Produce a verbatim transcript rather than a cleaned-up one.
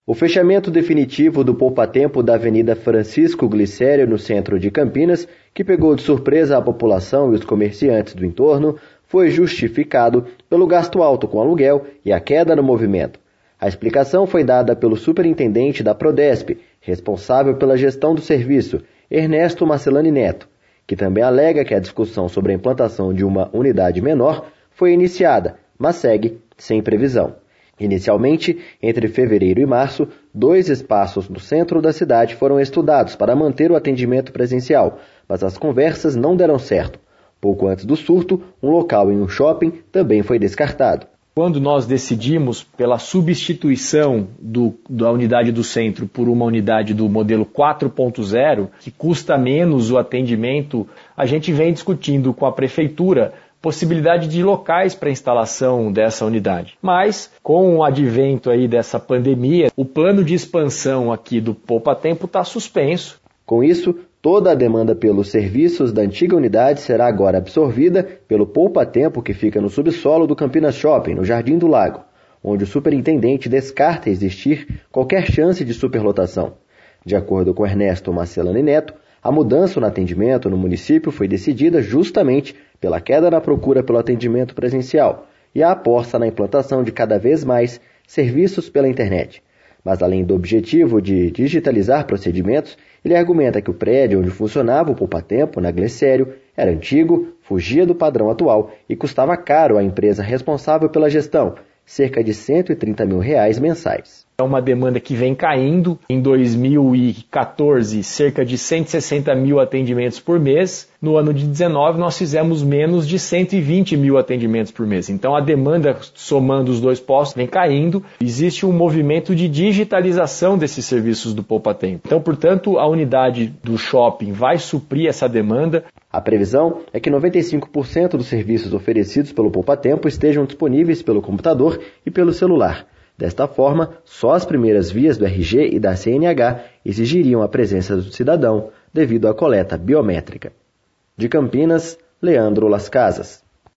O fechamento definitivo do poupa-tempo da Avenida Francisco Glicério, no centro de Campinas, que pegou de surpresa a população e os comerciantes do entorno, foi justificado pelo gasto alto com aluguel e a queda no movimento. A explicação foi dada pelo superintendente da Prodesp, responsável pela gestão do serviço, Ernesto Marcelani Neto, que também alega que a discussão sobre a implantação de uma unidade menor foi iniciada, mas segue sem previsão. Inicialmente, entre fevereiro e março, dois espaços no centro da cidade foram estudados para manter o atendimento presencial, mas as conversas não deram certo. Pouco antes do surto, um local em um shopping também foi descartado. Quando nós decidimos pela substituição do, da unidade do centro por uma unidade do modelo quatro ponto zero, que custa menos o atendimento, a gente vem discutindo com a prefeitura possibilidade de locais para instalação dessa unidade. Mas, com o advento aí dessa pandemia, o plano de expansão aqui do poupa-tempo está suspenso. Com isso, toda a demanda pelos serviços da antiga unidade será agora absorvida pelo poupa-tempo que fica no subsolo do Campinas Shopping, no Jardim do Lago, onde o superintendente descarta existir qualquer chance de superlotação. De acordo com Ernesto Marcelani Neto, a mudança no atendimento no município foi decidida justamente pela queda na procura pelo atendimento presencial e a aposta na implantação de cada vez mais serviços pela internet. Mas além do objetivo de digitalizar procedimentos, ele argumenta que o prédio onde funcionava o poupa-tempo, na Glicério, era antigo, fugia do padrão atual e custava caro à empresa responsável pela gestão, cerca de cento e trinta mil reais mensais. É uma demanda que vem caindo. Em dois mil e quatorze, cerca de cento e sessenta mil atendimentos por mês. No ano de dezenove, nós fizemos menos de cento e vinte mil atendimentos por mês. Então, a demanda, somando os dois postos, vem caindo. Existe um movimento de digitalização desses serviços do poupa-tempo. Então, portanto, a unidade do shopping vai suprir essa demanda. A previsão é que noventa e cinco por cento dos serviços oferecidos pelo poupa-tempo estejam disponíveis pelo computador e pelo celular. Desta forma, só as primeiras vias do R G e da C N H exigiriam a presença do cidadão devido à coleta biométrica. De Campinas, Leandro Las Casas.